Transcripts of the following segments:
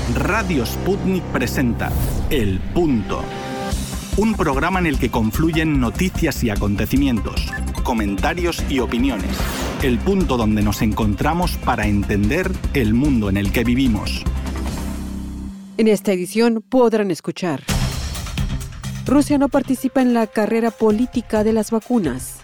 Radio Sputnik presenta El Punto, un programa en el que confluyen noticias y acontecimientos, comentarios y opiniones. El punto donde nos encontramos para entender el mundo en el que vivimos. En esta edición podrán escuchar: Rusia no participa en la carrera política de las vacunas.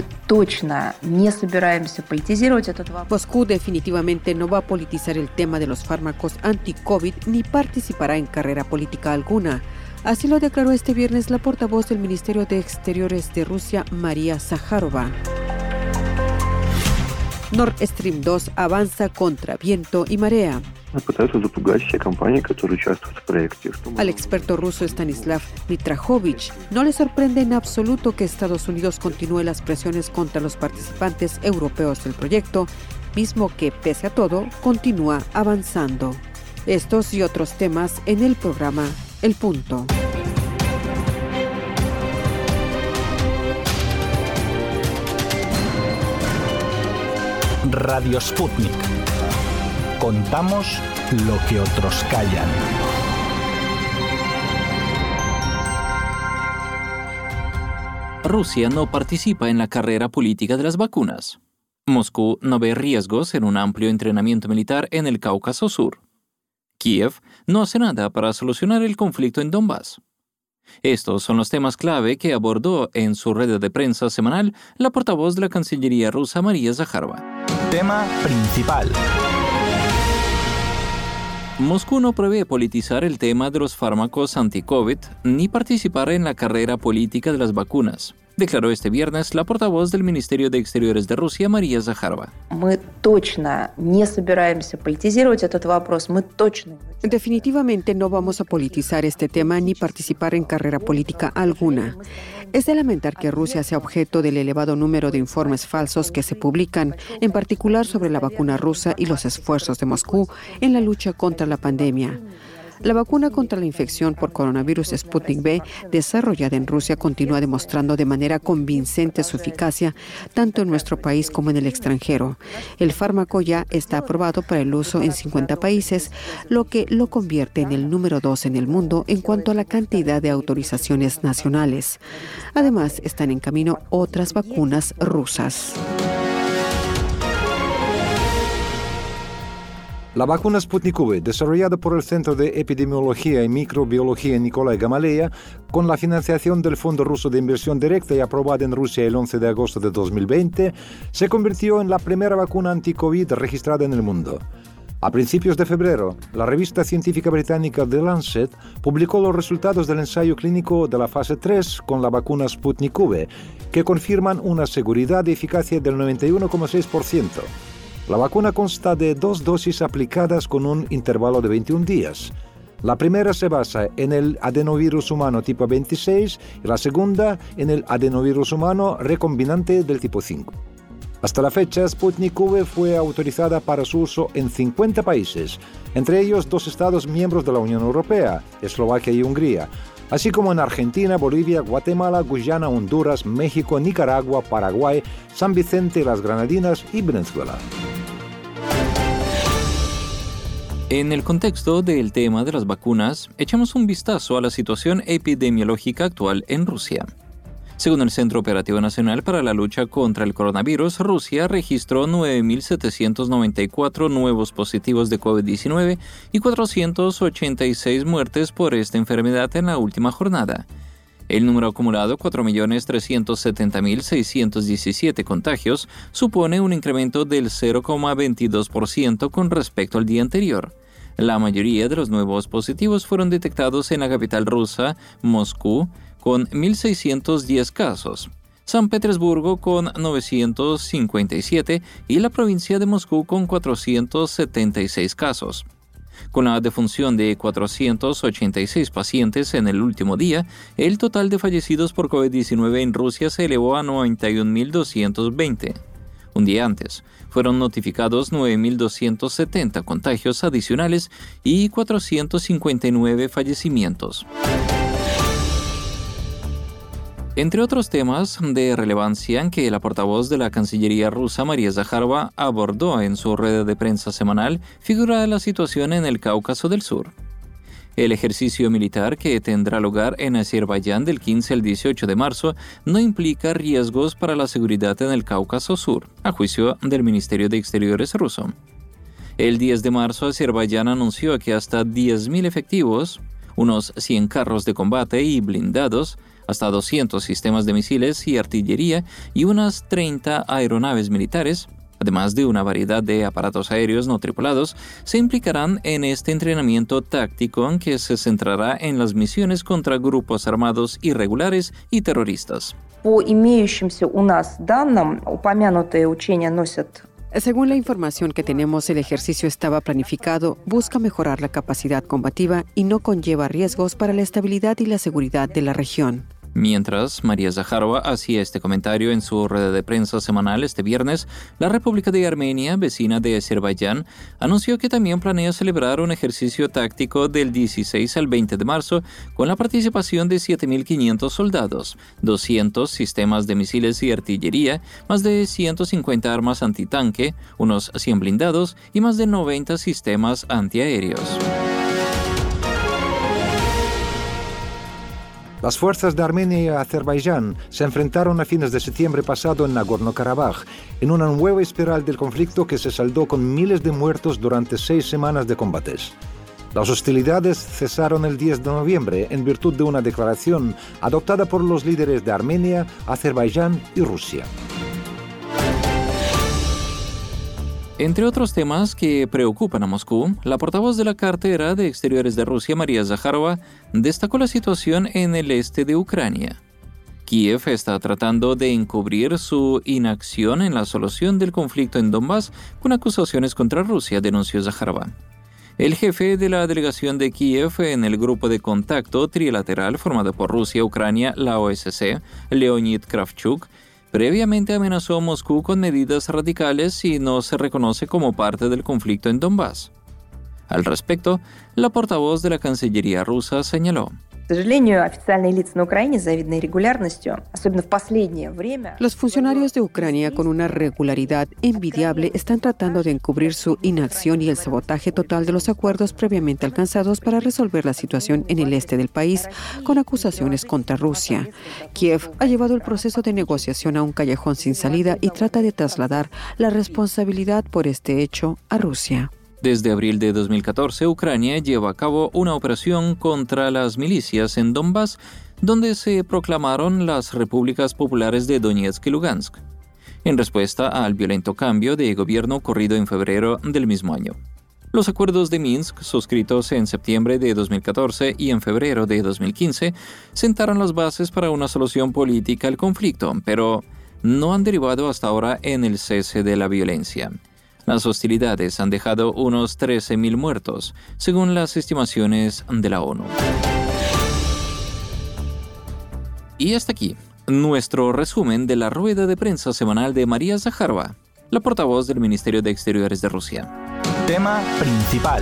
Moscú definitivamente no va a politizar el tema de los fármacos anti-COVID ni participará en carrera política alguna. Así lo declaró este viernes la portavoz del Ministerio de Exteriores de Rusia, María Zakharova. Nord Stream 2 avanza contra viento y marea. Al experto ruso Stanislav Mitrajovich no le sorprende en absoluto que Estados Unidos continúe las presiones contra los participantes europeos del proyecto, mismo que, pese a todo, continúa avanzando. Estos y otros temas en el programa El Punto. Radio Sputnik. Contamos lo que otros callan. Rusia no participa en la carrera política de las vacunas. Moscú no ve riesgos en un amplio entrenamiento militar en el Cáucaso Sur. Kiev no hace nada para solucionar el conflicto en Donbass. Estos son los temas clave que abordó en su red de prensa semanal la portavoz de la Cancillería rusa, María Zakharova. Tema principal. Moscú no prevé politizar el tema de los fármacos anti-COVID ni participar en la carrera política de las vacunas, declaró este viernes la portavoz del Ministerio de Exteriores de Rusia, María Zakharova. Definitivamente no vamos a politizar este tema ni participar en carrera política alguna. Es de lamentar que Rusia sea objeto del elevado número de informes falsos que se publican, en particular sobre la vacuna rusa y los esfuerzos de Moscú en la lucha contra la pandemia. La vacuna contra la infección por coronavirus Sputnik V, desarrollada en Rusia, continúa demostrando de manera convincente su eficacia, tanto en nuestro país como en el extranjero. El fármaco ya está aprobado para el uso en 50 países, lo que lo convierte en el número 2 en el mundo en cuanto a la cantidad de autorizaciones nacionales. Además, están en camino otras vacunas rusas. La vacuna Sputnik V, desarrollada por el Centro de Epidemiología y Microbiología Nikolai Gamaleya, con la financiación del Fondo Ruso de Inversión Directa y aprobada en Rusia el 11 de agosto de 2020, se convirtió en la primera vacuna anti-COVID registrada en el mundo. A principios de febrero, la revista científica británica The Lancet publicó los resultados del ensayo clínico de la fase 3 con la vacuna Sputnik V, que confirman una seguridad y eficacia del 91,6%. La vacuna consta de 2 dosis aplicadas con un intervalo de 21 días. La primera se basa en el adenovirus humano tipo 26 y la segunda en el adenovirus humano recombinante del tipo 5. Hasta la fecha, Sputnik V fue autorizada para su uso en 50 países, entre ellos 2 estados miembros de la Unión Europea, Eslovaquia y Hungría, así como en Argentina, Bolivia, Guatemala, Guyana, Honduras, México, Nicaragua, Paraguay, San Vicente, las Granadinas y Venezuela. En el contexto del tema de las vacunas, echamos un vistazo a la situación epidemiológica actual en Rusia. Según el Centro Operativo Nacional para la Lucha contra el Coronavirus, Rusia registró 9.794 nuevos positivos de COVID-19 y 486 muertes por esta enfermedad en la última jornada. El número acumulado, 4.370.617 contagios, supone un incremento del 0,22% con respecto al día anterior. La mayoría de los nuevos positivos fueron detectados en la capital rusa, Moscú, con 1.610 casos, San Petersburgo con 957 y la provincia de Moscú con 476 casos. Con la defunción de 486 pacientes en el último día, el total de fallecidos por COVID-19 en Rusia se elevó a 91.220. Un día antes, fueron notificados 9.270 contagios adicionales y 459 fallecimientos. Entre otros temas de relevancia que la portavoz de la Cancillería rusa, María Zakharova, abordó en su rueda de prensa semanal, figura la situación en el Cáucaso del Sur. El ejercicio militar que tendrá lugar en Azerbaiyán del 15 al 18 de marzo no implica riesgos para la seguridad en el Cáucaso Sur, a juicio del Ministerio de Exteriores ruso. El 10 de marzo, Azerbaiyán anunció que hasta 10.000 efectivos, unos 100 carros de combate y blindados, hasta 200 sistemas de misiles y artillería y unas 30 aeronaves militares, además de una variedad de aparatos aéreos no tripulados, se implicarán en este entrenamiento táctico que se centrará en las misiones contra grupos armados irregulares y terroristas. Según la información que tenemos, el ejercicio estaba planificado, busca mejorar la capacidad combativa y no conlleva riesgos para la estabilidad y la seguridad de la región. Mientras María Zakharova hacía este comentario en su rueda de prensa semanal este viernes, la República de Armenia, vecina de Azerbaiyán, anunció que también planea celebrar un ejercicio táctico del 16 al 20 de marzo con la participación de 7.500 soldados, 200 sistemas de misiles y artillería, más de 150 armas antitanque, unos 100 blindados y más de 90 sistemas antiaéreos. Las fuerzas de Armenia y Azerbaiyán se enfrentaron a fines de septiembre pasado en Nagorno-Karabaj, en una nueva espiral del conflicto que se saldó con miles de muertos durante 6 semanas de combates. Las hostilidades cesaron el 10 de noviembre en virtud de una declaración adoptada por los líderes de Armenia, Azerbaiyán y Rusia. Entre otros temas que preocupan a Moscú, la portavoz de la cartera de Exteriores de Rusia, María Zakharova, destacó la situación en el este de Ucrania. Kiev está tratando de encubrir su inacción en la solución del conflicto en Donbass con acusaciones contra Rusia, denunció Zakharova. El jefe de la delegación de Kiev en el grupo de contacto trilateral formado por Rusia, Ucrania, la OSCE, Leonid Kravchuk, previamente amenazó a Moscú con medidas radicales si no se reconoce como parte del conflicto en Donbass. Al respecto, la portavoz de la Cancillería rusa señaló: los funcionarios de Ucrania, con una regularidad envidiable, están tratando de encubrir su inacción y el sabotaje total de los acuerdos previamente alcanzados para resolver la situación en el este del país, con acusaciones contra Rusia. Kiev ha llevado el proceso de negociación a un callejón sin salida y trata de trasladar la responsabilidad por este hecho a Rusia. Desde abril de 2014, Ucrania lleva a cabo una operación contra las milicias en Donbass, donde se proclamaron las repúblicas populares de Donetsk y Lugansk, en respuesta al violento cambio de gobierno ocurrido en febrero del mismo año. Los acuerdos de Minsk, suscritos en septiembre de 2014 y en febrero de 2015, sentaron las bases para una solución política al conflicto, pero no han derivado hasta ahora en el cese de la violencia. Las hostilidades han dejado unos 13.000 muertos, según las estimaciones de la ONU. Y hasta aquí, nuestro resumen de la rueda de prensa semanal de María Zakharova, la portavoz del Ministerio de Exteriores de Rusia. Tema principal.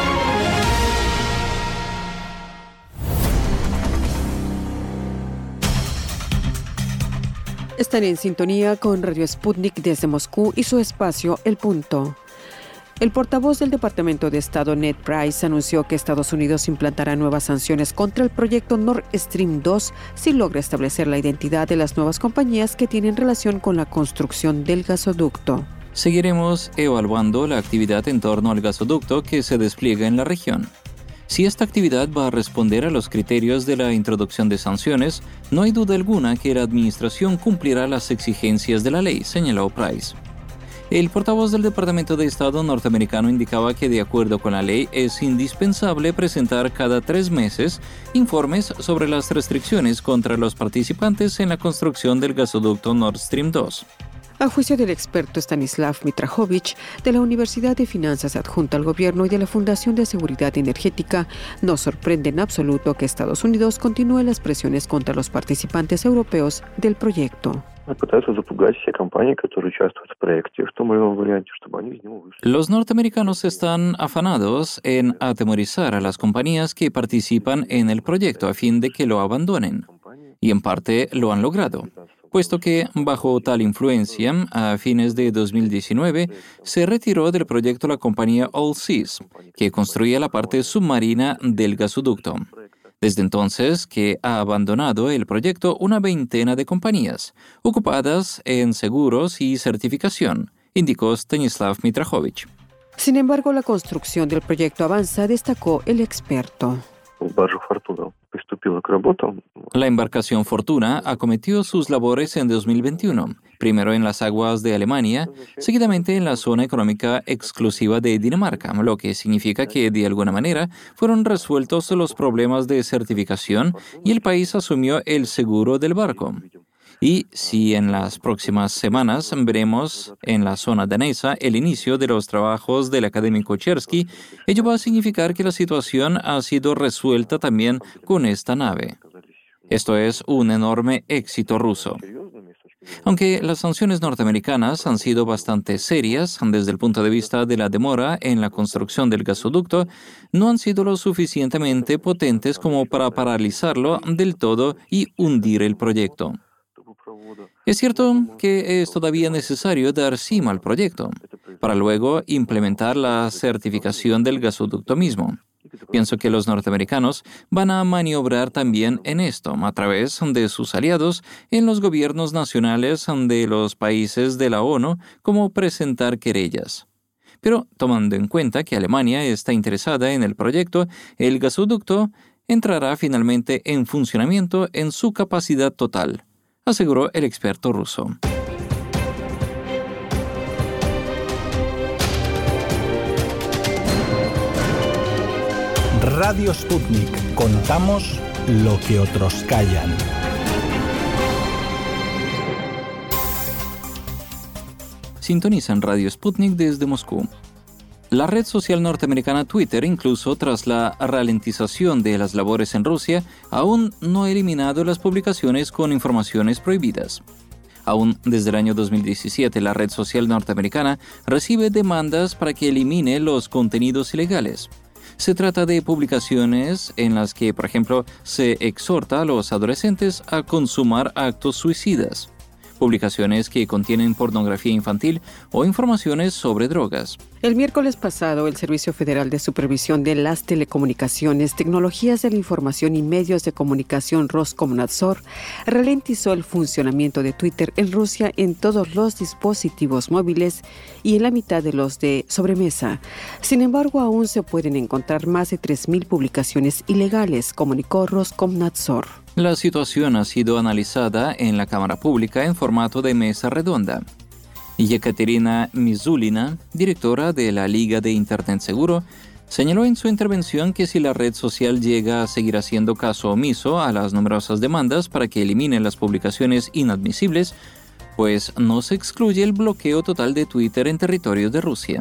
Están en sintonía con Radio Sputnik desde Moscú y su espacio El Punto. El portavoz del Departamento de Estado, Ned Price, anunció que Estados Unidos implantará nuevas sanciones contra el proyecto Nord Stream 2 si logra establecer la identidad de las nuevas compañías que tienen relación con la construcción del gasoducto. Seguiremos evaluando la actividad en torno al gasoducto que se despliega en la región. Si esta actividad va a responder a los criterios de la introducción de sanciones, no hay duda alguna que la administración cumplirá las exigencias de la ley, señaló Price. El portavoz del Departamento de Estado norteamericano indicaba que, de acuerdo con la ley, es indispensable presentar cada 3 meses informes sobre las restricciones contra los participantes en la construcción del gasoducto Nord Stream 2. A juicio del experto Stanislav Mitrajovich, de la Universidad de Finanzas adjunta al Gobierno y de la Fundación de Seguridad Energética, no sorprende en absoluto que Estados Unidos continúe las presiones contra los participantes europeos del proyecto. Los norteamericanos están afanados en atemorizar a las compañías que participan en el proyecto a fin de que lo abandonen. Y en parte lo han logrado, puesto que, bajo tal influencia, a fines de 2019, se retiró del proyecto la compañía Allseas, que construía la parte submarina del gasoducto. Desde entonces, que ha abandonado el proyecto una veintena de compañías, ocupadas en seguros y certificación, indicó Stanislav Mitrachovich. Sin embargo, la construcción del proyecto avanza, destacó el experto. La embarcación Fortuna acometió sus labores en 2021, primero en las aguas de Alemania, seguidamente en la zona económica exclusiva de Dinamarca, lo que significa que de alguna manera fueron resueltos los problemas de certificación y el país asumió el seguro del barco. Y si en las próximas semanas veremos en la zona danesa el inicio de los trabajos del académico Chersky, ello va a significar que la situación ha sido resuelta también con esta nave. Esto es un enorme éxito ruso. Aunque las sanciones norteamericanas han sido bastante serias desde el punto de vista de la demora en la construcción del gasoducto, no han sido lo suficientemente potentes como para paralizarlo del todo y hundir el proyecto. Es cierto que es todavía necesario dar cima al proyecto, para luego implementar la certificación del gasoducto mismo. Pienso que los norteamericanos van a maniobrar también en esto, a través de sus aliados en los gobiernos nacionales de los países de la ONU, como presentar querellas. Pero tomando en cuenta que Alemania está interesada en el proyecto, el gasoducto entrará finalmente en funcionamiento en su capacidad total, aseguró el experto ruso. Radio Sputnik. Contamos lo que otros callan. Sintonizan Radio Sputnik desde Moscú. La red social norteamericana Twitter, incluso tras la ralentización de las labores en Rusia, aún no ha eliminado las publicaciones con informaciones prohibidas. Aún desde el año 2017, la red social norteamericana recibe demandas para que elimine los contenidos ilegales. Se trata de publicaciones en las que, por ejemplo, se exhorta a los adolescentes a consumar actos suicidas, publicaciones que contienen pornografía infantil o informaciones sobre drogas. El miércoles pasado, el Servicio Federal de Supervisión de las Telecomunicaciones, Tecnologías de la Información y Medios de Comunicación, Roskomnadzor, ralentizó el funcionamiento de Twitter en Rusia en todos los dispositivos móviles y en la mitad de los de sobremesa. Sin embargo, aún se pueden encontrar más de 3.000 publicaciones ilegales, comunicó Roskomnadzor. La situación ha sido analizada en la Cámara Pública en formato de mesa redonda. Yekaterina Misulina, directora de la Liga de Internet Seguro, señaló en su intervención que si la red social llega a seguir haciendo caso omiso a las numerosas demandas para que eliminen las publicaciones inadmisibles, pues no se excluye el bloqueo total de Twitter en territorio de Rusia.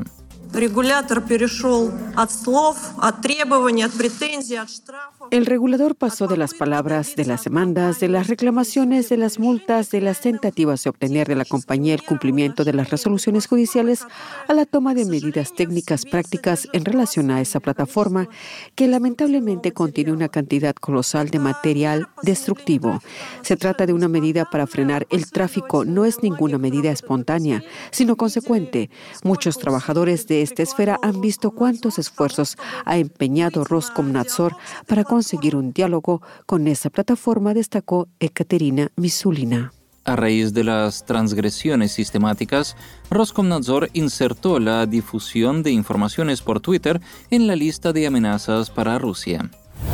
El regulador pasó de las palabras, de las demandas, de las reclamaciones, de las multas, de las tentativas de obtener de la compañía el cumplimiento de las resoluciones judiciales a la toma de medidas técnicas prácticas en relación a esa plataforma que lamentablemente contiene una cantidad colosal de material destructivo. Se trata de una medida para frenar el tráfico, no es ninguna medida espontánea, sino consecuente. Muchos trabajadores de esta esfera han visto cuántos esfuerzos ha empeñado Roskomnadzor para conseguir un diálogo con esa plataforma, destacó Ekaterina Misulina. A raíz de las transgresiones sistemáticas, Roskomnadzor insertó la difusión de informaciones por Twitter en la lista de amenazas para Rusia.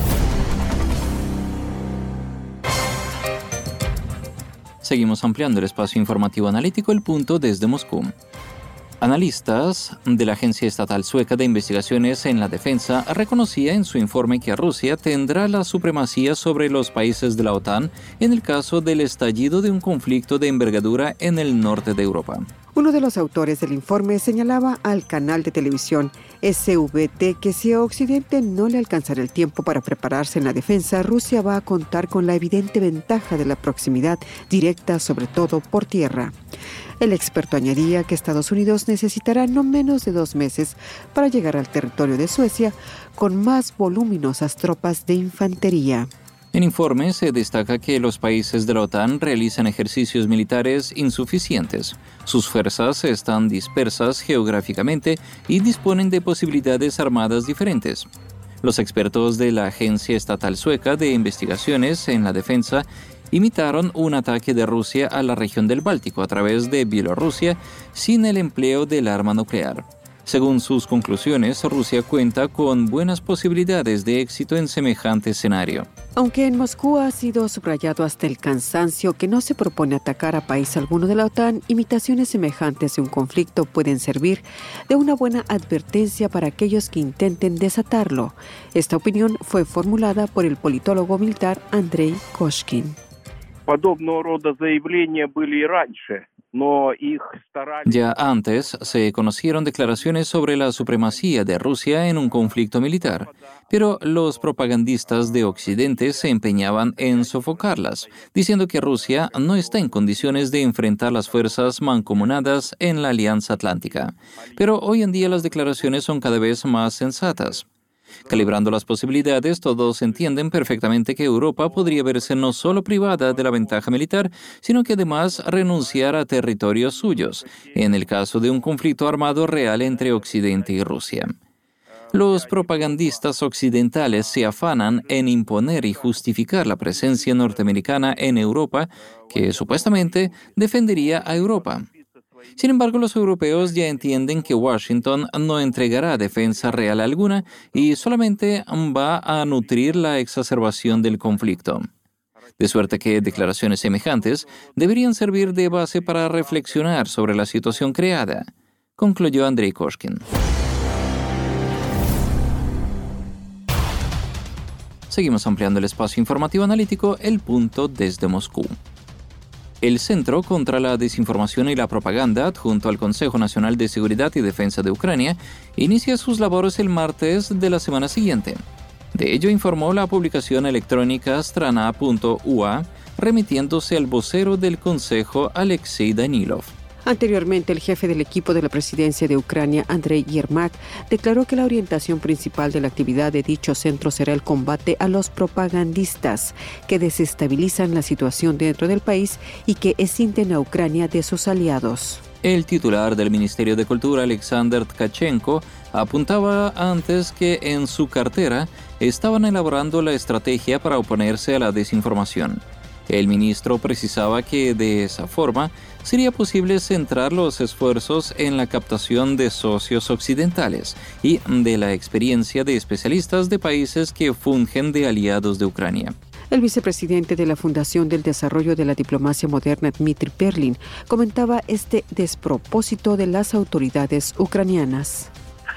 Seguimos ampliando el espacio informativo analítico El Punto desde Moscú. Analistas de la Agencia Estatal Sueca de Investigaciones en la Defensa reconocía en su informe que Rusia tendrá la supremacía sobre los países de la OTAN en el caso del estallido de un conflicto de envergadura en el norte de Europa. Uno de los autores del informe señalaba al canal de televisión SVT que si a Occidente no le alcanzará el tiempo para prepararse en la defensa, Rusia va a contar con la evidente ventaja de la proximidad directa, sobre todo por tierra. El experto añadía que Estados Unidos necesitará no menos de 2 meses para llegar al territorio de Suecia con más voluminosas tropas de infantería. En informe se destaca que los países de la OTAN realizan ejercicios militares insuficientes. Sus fuerzas están dispersas geográficamente y disponen de posibilidades armadas diferentes. Los expertos de la Agencia Estatal Sueca de Investigaciones en la Defensa imitaron un ataque de Rusia a la región del Báltico a través de Bielorrusia sin el empleo del arma nuclear. Según sus conclusiones, Rusia cuenta con buenas posibilidades de éxito en semejante escenario. Aunque en Moscú ha sido subrayado hasta el cansancio que no se propone atacar a país alguno de la OTAN, imitaciones semejantes de un conflicto pueden servir de una buena advertencia para aquellos que intenten desatarlo. Esta opinión fue formulada por el politólogo militar Andrei Koshkin. Ya antes se conocieron declaraciones sobre la supremacía de Rusia en un conflicto militar, pero los propagandistas de Occidente se empeñaban en sofocarlas, diciendo que Rusia no está en condiciones de enfrentar las fuerzas mancomunadas en la Alianza Atlántica. Pero hoy en día las declaraciones son cada vez más sensatas. Calibrando las posibilidades, todos entienden perfectamente que Europa podría verse no solo privada de la ventaja militar, sino que además renunciar a territorios suyos, en el caso de un conflicto armado real entre Occidente y Rusia. Los propagandistas occidentales se afanan en imponer y justificar la presencia norteamericana en Europa, que supuestamente defendería a Europa. Sin embargo, los europeos ya entienden que Washington no entregará defensa real alguna y solamente va a nutrir la exacerbación del conflicto. De suerte que declaraciones semejantes deberían servir de base para reflexionar sobre la situación creada, concluyó Andrei Koshkin. Seguimos ampliando el espacio informativo analítico El Punto desde Moscú. El Centro contra la Desinformación y la Propaganda, adjunto al Consejo Nacional de Seguridad y Defensa de Ucrania, inicia sus labores el martes de la semana siguiente. De ello informó la publicación electrónica Strana.ua, remitiéndose al vocero del Consejo, Alexei Danilov. Anteriormente, el jefe del equipo de la presidencia de Ucrania, Andrei Yermak, declaró que la orientación principal de la actividad de dicho centro será el combate a los propagandistas que desestabilizan la situación dentro del país y que escinden a Ucrania de sus aliados. El titular del Ministerio de Cultura, Alexander Tkachenko, apuntaba antes que en su cartera estaban elaborando la estrategia para oponerse a la desinformación. El ministro precisaba que de esa forma sería posible centrar los esfuerzos en la captación de socios occidentales y de la experiencia de especialistas de países que fungen de aliados de Ucrania. El vicepresidente de la Fundación del Desarrollo de la Diplomacia Moderna, Dmitry Perlin, comentaba este despropósito de las autoridades ucranianas.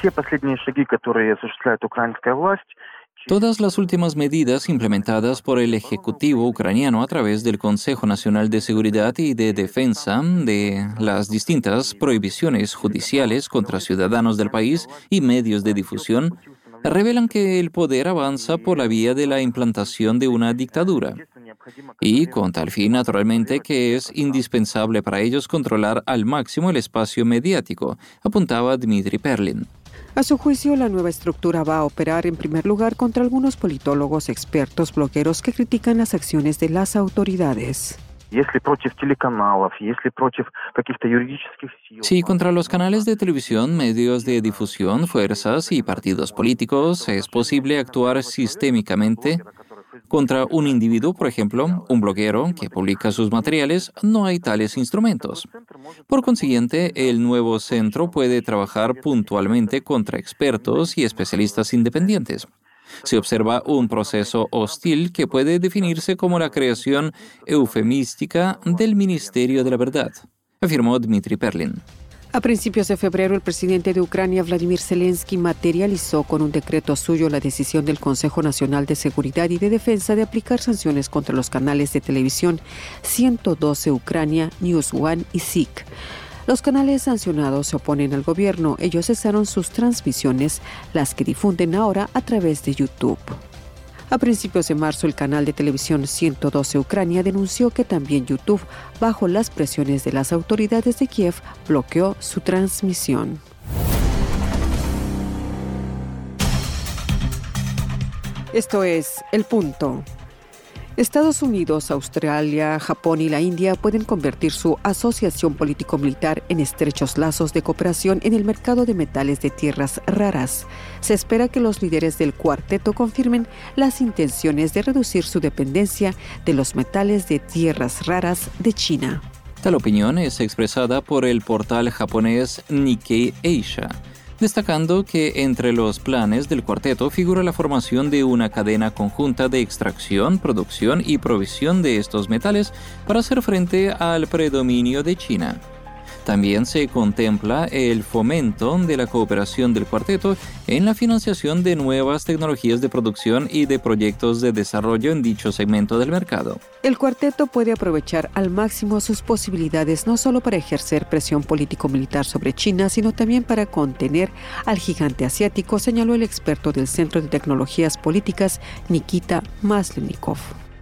Todas las últimas medidas implementadas por el Ejecutivo ucraniano a través del Consejo Nacional de Seguridad y de Defensa, de las distintas prohibiciones judiciales contra ciudadanos del país y medios de difusión, revelan que el poder avanza por la vía de la implantación de una dictadura. Y con tal fin, naturalmente, que es indispensable para ellos controlar al máximo el espacio mediático, apuntaba Dmitry Perlin. A su juicio, la nueva estructura va a operar en primer lugar contra algunos politólogos, expertos, blogueros que critican las acciones de las autoridades. Si contra los canales de televisión, medios de difusión, fuerzas y partidos políticos es posible actuar sistémicamente, contra un individuo, por ejemplo, un bloguero que publica sus materiales, no hay tales instrumentos. Por consiguiente, el nuevo centro puede trabajar puntualmente contra expertos y especialistas independientes. Se observa un proceso hostil que puede definirse como la creación eufemística del Ministerio de la Verdad, afirmó Dmitry Perlin. A principios de febrero, el presidente de Ucrania, Vladimir Zelensky, materializó con un decreto suyo la decisión del Consejo Nacional de Seguridad y de Defensa de aplicar sanciones contra los canales de televisión 112 Ucrania, News One y SIK. Los canales sancionados se oponen al gobierno. Ellos cesaron sus transmisiones, las que difunden ahora a través de YouTube. A principios de marzo, el canal de televisión 112 Ucrania denunció que también YouTube, bajo las presiones de las autoridades de Kiev, bloqueó su transmisión. Esto es El Punto. Estados Unidos, Australia, Japón y la India pueden convertir su asociación político-militar en estrechos lazos de cooperación en el mercado de metales de tierras raras. Se espera que los líderes del cuarteto confirmen las intenciones de reducir su dependencia de los metales de tierras raras de China. Tal opinión es expresada por el portal japonés Nikkei Asia, destacando que entre los planes del cuarteto figura la formación de una cadena conjunta de extracción, producción y provisión de estos metales para hacer frente al predominio de China. También se contempla el fomento de la cooperación del cuarteto en la financiación de nuevas tecnologías de producción y de proyectos de desarrollo en dicho segmento del mercado. El cuarteto puede aprovechar al máximo sus posibilidades no solo para ejercer presión político-militar sobre China, sino también para contener al gigante asiático, señaló el experto del Centro de Tecnologías Políticas, Nikita Maslenikov.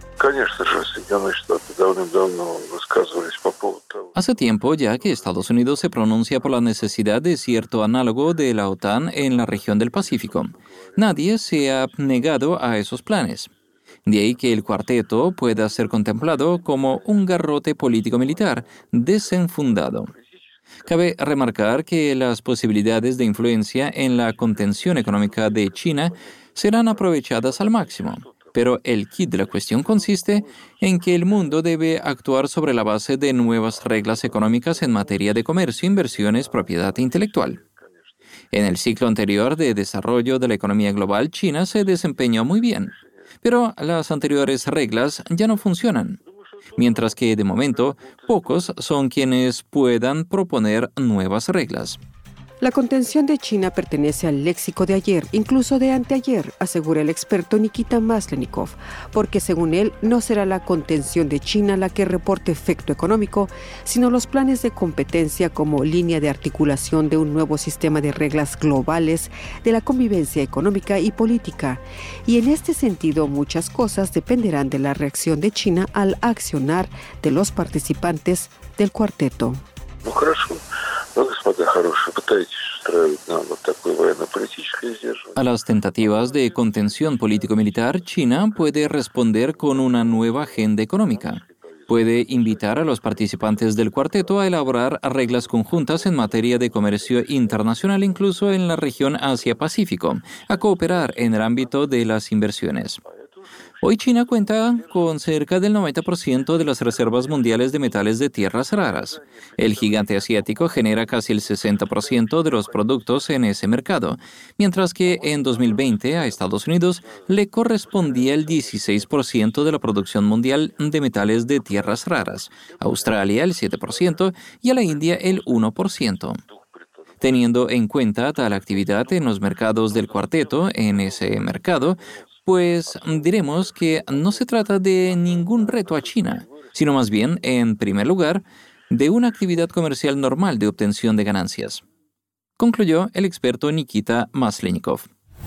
Hace tiempo ya que Estados Unidos se pronuncia por la necesidad de cierto análogo de la OTAN en la región del Pacífico. Nadie se ha negado a esos planes. De ahí que el cuarteto pueda ser contemplado como un garrote político-militar desenfundado. Cabe remarcar que las posibilidades de influencia en la contención económica de China serán aprovechadas al máximo. Pero el quid de la cuestión consiste en que el mundo debe actuar sobre la base de nuevas reglas económicas en materia de comercio, inversiones, propiedad intelectual. En el ciclo anterior de desarrollo de la economía global, China se desempeñó muy bien, pero las anteriores reglas ya no funcionan, mientras que de momento pocos son quienes puedan proponer nuevas reglas. La contención de China pertenece al léxico de ayer, incluso de anteayer, asegura el experto Nikita Maslenikov, porque según él no será la contención de China la que reporte efecto económico, sino los planes de competencia como línea de articulación de un nuevo sistema de reglas globales de la convivencia económica y política. Y en este sentido, muchas cosas dependerán de la reacción de China al accionar de los participantes del cuarteto. A las tentativas de contención político-militar, China puede responder con una nueva agenda económica. Puede invitar a los participantes del cuarteto a elaborar reglas conjuntas en materia de comercio internacional, incluso en la región Asia-Pacífico, a cooperar en el ámbito de las inversiones. Hoy China cuenta con cerca del 90% de las reservas mundiales de metales de tierras raras. El gigante asiático genera casi el 60% de los productos en ese mercado, mientras que en 2020 a Estados Unidos le correspondía el 16% de la producción mundial de metales de tierras raras, a Australia el 7% y a la India el 1%. Teniendo en cuenta tal actividad en los mercados del cuarteto, en ese mercado, pues diremos que no se trata de ningún reto a China, sino más bien, en primer lugar, de una actividad comercial normal de obtención de ganancias, concluyó el experto Nikita Maslenikov.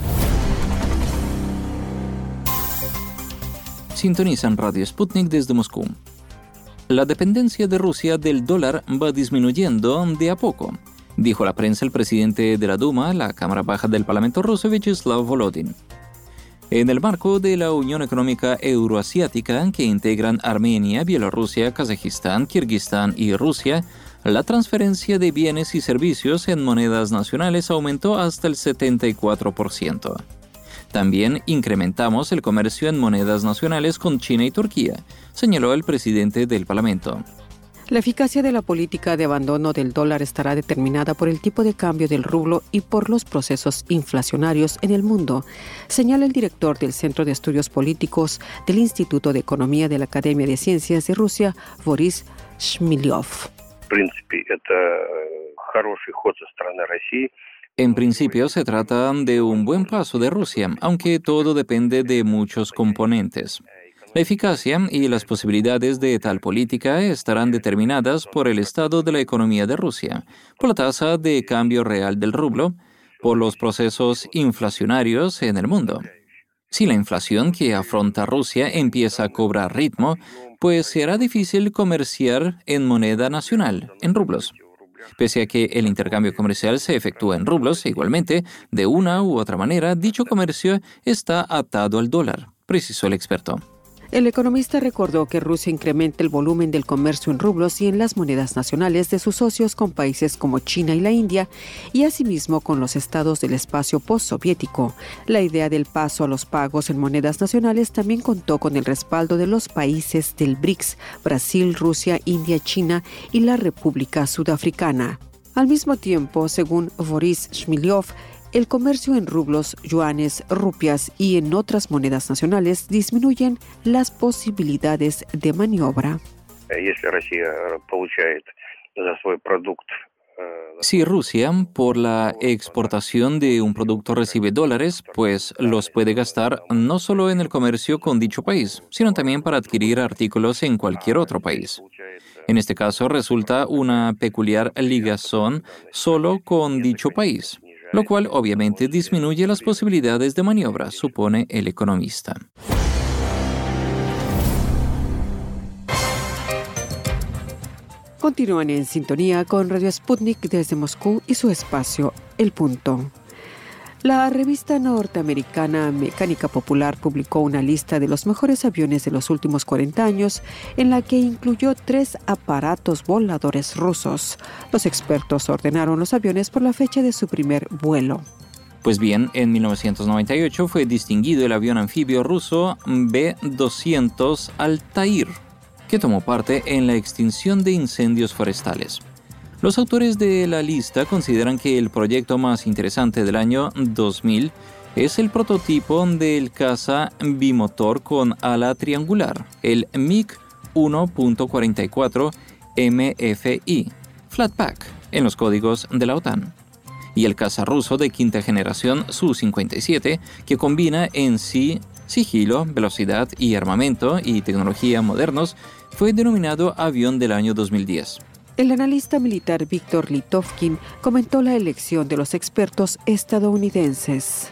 Sintonizan Radio Sputnik desde Moscú. La dependencia de Rusia del dólar va disminuyendo de a poco, dijo a la prensa el presidente de la Duma, la Cámara Baja del Parlamento ruso, Vyacheslav Volodin. En el marco de la Unión Económica Euroasiática, que integran Armenia, Bielorrusia, Kazajistán, Kirguistán y Rusia, la transferencia de bienes y servicios en monedas nacionales aumentó hasta el 74%. También incrementamos el comercio en monedas nacionales con China y Turquía, señaló el presidente del Parlamento. La eficacia de la política de abandono del dólar estará determinada por el tipo de cambio del rublo y por los procesos inflacionarios en el mundo, señala el director del Centro de Estudios Políticos del Instituto de Economía de la Academia de Ciencias de Rusia, Boris Shmilyov. En principio se trata de un buen paso de Rusia, aunque todo depende de muchos componentes. La eficacia y las posibilidades de tal política estarán determinadas por el estado de la economía de Rusia, por la tasa de cambio real del rublo, por los procesos inflacionarios en el mundo. Si la inflación que afronta Rusia empieza a cobrar ritmo, pues será difícil comerciar en moneda nacional, en rublos. Pese a que el intercambio comercial se efectúa en rublos, igualmente, de una u otra manera, dicho comercio está atado al dólar, precisó el experto. El economista recordó que Rusia incrementa el volumen del comercio en rublos y en las monedas nacionales de sus socios con países como China y la India y asimismo con los estados del espacio postsoviético. La idea del paso a los pagos en monedas nacionales también contó con el respaldo de los países del BRICS, Brasil, Rusia, India, China y la República Sudafricana. Al mismo tiempo, según Boris Shmylyov, el comercio en rublos, yuanes, rupias y en otras monedas nacionales disminuyen las posibilidades de maniobra. Si Rusia, por la exportación de un producto, recibe dólares, pues los puede gastar no solo en el comercio con dicho país, sino también para adquirir artículos en cualquier otro país. En este caso, resulta una peculiar ligazón solo con dicho país, lo cual obviamente disminuye las posibilidades de maniobra, supone el economista. Continúan en sintonía con Radio Sputnik desde Moscú y su espacio El Punto. La revista norteamericana Mecánica Popular publicó una lista de los mejores aviones de los últimos 40 años, en la que incluyó 3 aparatos voladores rusos. Los expertos ordenaron los aviones por la fecha de su primer vuelo. Pues bien, en 1998 fue distinguido el avión anfibio ruso B-200 Altair, que tomó parte en la extinción de incendios forestales. Los autores de la lista consideran que el proyecto más interesante del año 2000 es el prototipo del caza bimotor con ala triangular, el MiG 1.44 MFI, Flatback, en los códigos de la OTAN, y el caza ruso de quinta generación Su-57, que combina en sí sigilo, velocidad y armamento y tecnología modernos, fue denominado avión del año 2010. El analista militar Víctor Litovkin comentó la elección de los expertos estadounidenses.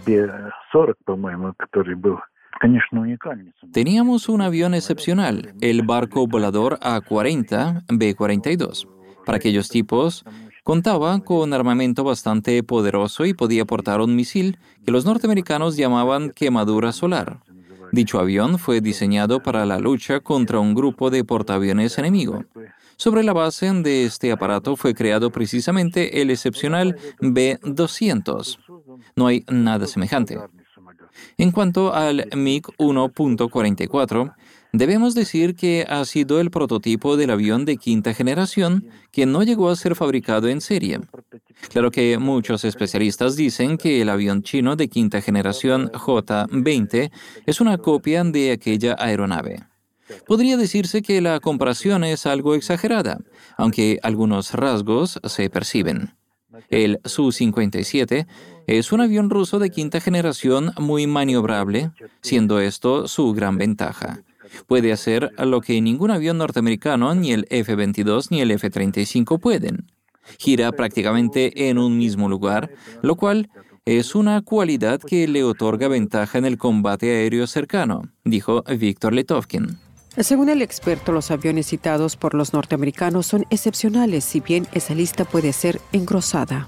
Teníamos un avión excepcional, el barco volador A-40 B-42. Para aquellos tipos, contaba con armamento bastante poderoso y podía portar un misil que los norteamericanos llamaban quemadura solar. Dicho avión fue diseñado para la lucha contra un grupo de portaaviones enemigo. Sobre la base de este aparato fue creado precisamente el excepcional B-200. No hay nada semejante. En cuanto al MiG 1.44, debemos decir que ha sido el prototipo del avión de quinta generación que no llegó a ser fabricado en serie. Claro que muchos especialistas dicen que el avión chino de quinta generación J-20 es una copia de aquella aeronave. Podría decirse que la comparación es algo exagerada, aunque algunos rasgos se perciben. El Su-57 es un avión ruso de quinta generación muy maniobrable, siendo esto su gran ventaja. Puede hacer lo que ningún avión norteamericano, ni el F-22 ni el F-35 pueden. Gira prácticamente en un mismo lugar, lo cual es una cualidad que le otorga ventaja en el combate aéreo cercano, dijo Víctor Litovkin. Según el experto, los aviones citados por los norteamericanos son excepcionales, si bien esa lista puede ser engrosada.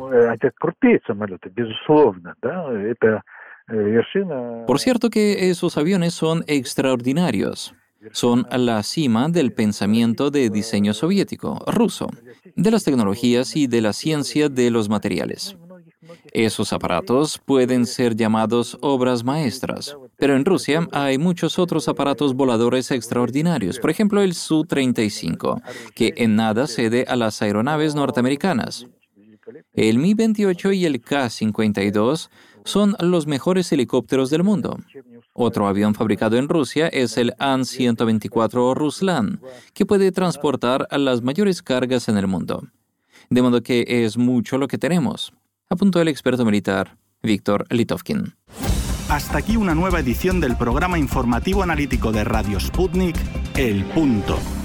Por cierto que esos aviones son extraordinarios. Son la cima del pensamiento de diseño soviético, ruso, de las tecnologías y de la ciencia de los materiales. Esos aparatos pueden ser llamados obras maestras, pero en Rusia hay muchos otros aparatos voladores extraordinarios, por ejemplo el Su-35, que en nada cede a las aeronaves norteamericanas. El Mi-28 y el Ka-52 son los mejores helicópteros del mundo. Otro avión fabricado en Rusia es el An-124 Ruslan, que puede transportar las mayores cargas en el mundo. De modo que es mucho lo que tenemos, apuntó el experto militar Víctor Litovkin. Hasta aquí una nueva edición del programa informativo analítico de Radio Sputnik, El Punto.